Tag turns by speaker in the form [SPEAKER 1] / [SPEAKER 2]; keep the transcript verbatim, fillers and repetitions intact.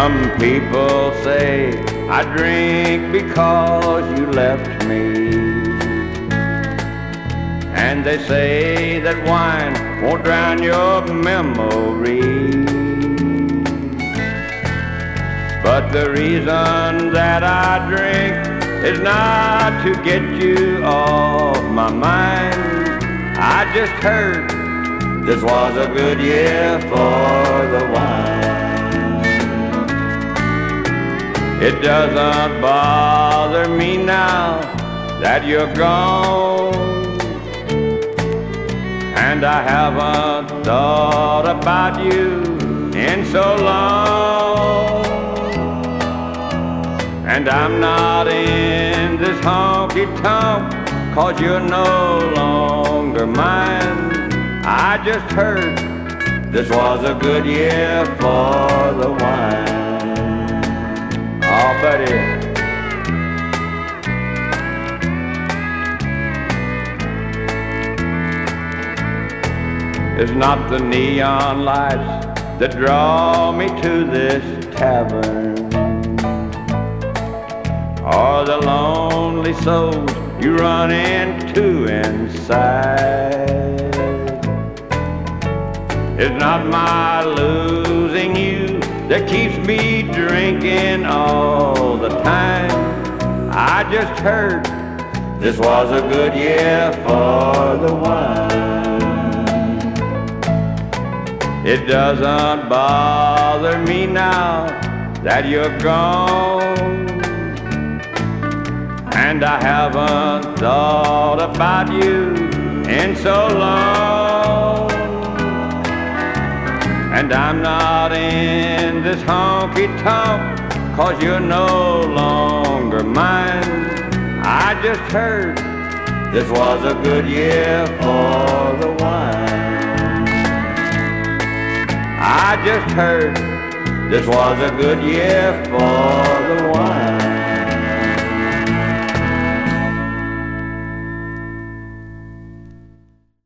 [SPEAKER 1] Some people say I drink because you left me, and they say that wine won't drown your memory. But the reason that I drink is not to get you off my mind. I just heard this was a good year for the wine. It doesn't bother me now that you're gone, and I haven't thought about you in so long. And I'm not in this honky-tonk 'cause you're no longer mine. I just heard this was a good year for the wine. Oh, buddy. It's not the neon lights that draw me to this tavern, or the lonely souls you run into inside. It's not my losing you that keeps me drinking all the time. I just heard this was a good year for the wine. It doesn't bother me now that you're gone, and I haven't thought about you in so long. And I'm not in this honky-tonk 'cause you're no longer mine. I just heard this was a good year for the wine. I just heard this was a good year for the wine.